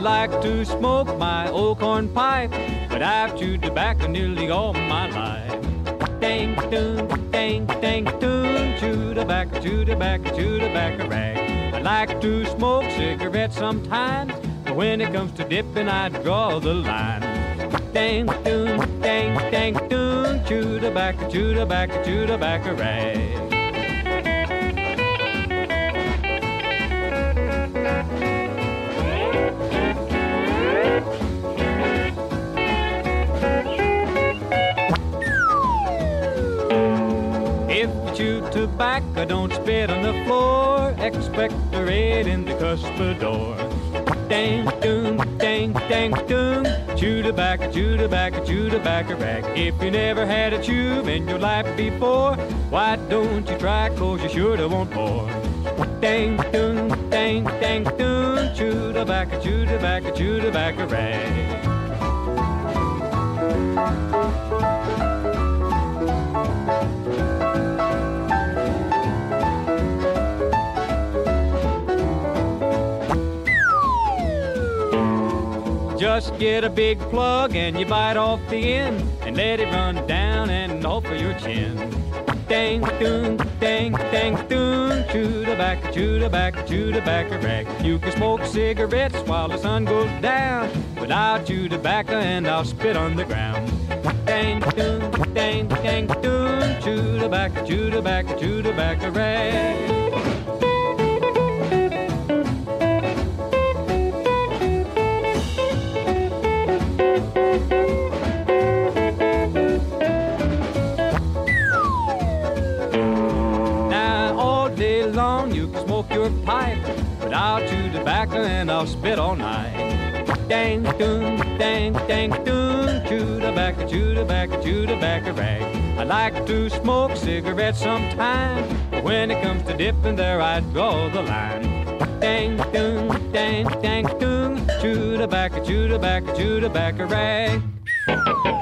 like to smoke my old corn pipe, but I've chewed tobacco nearly all my life. Dang, doon, dang, dang, doon, chew tobacco, chew tobacco, chew tobacco rag. I like to smoke cigarettes sometimes, but when it comes to dipping, I draw the line. Dang, doon, dang, dang, doon, chew tobacco, chew tobacco, chew tobacco rag. If you chew tobacco, don't spit on the floor. Expectorate in the cuspidor. Dang, doon, dang, dang, doon. Chew tobacco, chew tobacco, chew tobacco rag. If you never had a chew in your life before, why don't you try, 'cause you sure to want more. Dang, doon, dang, dang, doon. Chew tobacco, chew tobacco, chew tobacco rag. Just get a big plug and you bite off the end and let it run down and off of your chin. Dang, doon, dang, dang, doon. Chew tobacco, chew tobacco, chew tobacco rag. You can smoke cigarettes while the sun goes down, but I'll chew tobacco and I'll spit on the ground. Dang, doon, dang, dang, doon. Chew tobacco, chew tobacco, chew tobacco rag. Long you can smoke your pipe, but I'll chew tobacco and I'll spit all night. Dang, doon, dang, dang, doon. Chew tobacco, chew tobacco, chew tobacco rag. I like to smoke cigarettes sometimes, but when it comes to dipping there I draw the line. Dang, doon, dang, dang, doon. Chew tobacco, chew tobacco, chew tobacco rag.